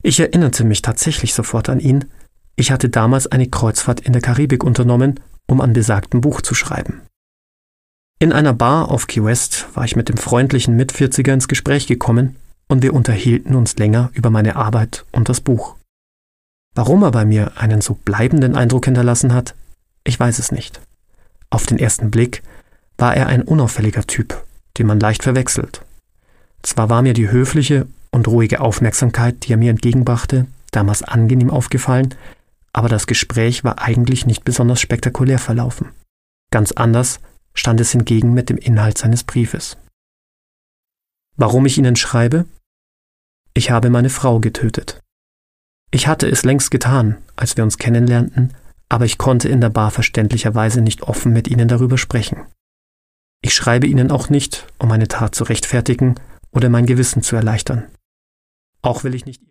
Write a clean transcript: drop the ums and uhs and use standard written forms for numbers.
Ich erinnerte mich tatsächlich sofort an ihn. Ich hatte damals eine Kreuzfahrt in der Karibik unternommen, um an besagtem Buch zu schreiben. In einer Bar auf Key West war ich mit dem freundlichen Mitvierziger ins Gespräch gekommen und wir unterhielten uns länger über meine Arbeit und das Buch. Warum er bei mir einen so bleibenden Eindruck hinterlassen hat, ich weiß es nicht. Auf den ersten Blick war er ein unauffälliger Typ, den man leicht verwechselt. Zwar war mir die höfliche und ruhige Aufmerksamkeit, die er mir entgegenbrachte, damals angenehm aufgefallen, aber das Gespräch war eigentlich nicht besonders spektakulär verlaufen. Ganz anders stand es hingegen mit dem Inhalt seines Briefes. Warum ich Ihnen schreibe? Ich habe meine Frau getötet. Ich hatte es längst getan, als wir uns kennenlernten, aber ich konnte in der Bar verständlicherweise nicht offen mit Ihnen darüber sprechen. Ich schreibe Ihnen auch nicht, um meine Tat zu rechtfertigen oder mein Gewissen zu erleichtern. Auch will ich nicht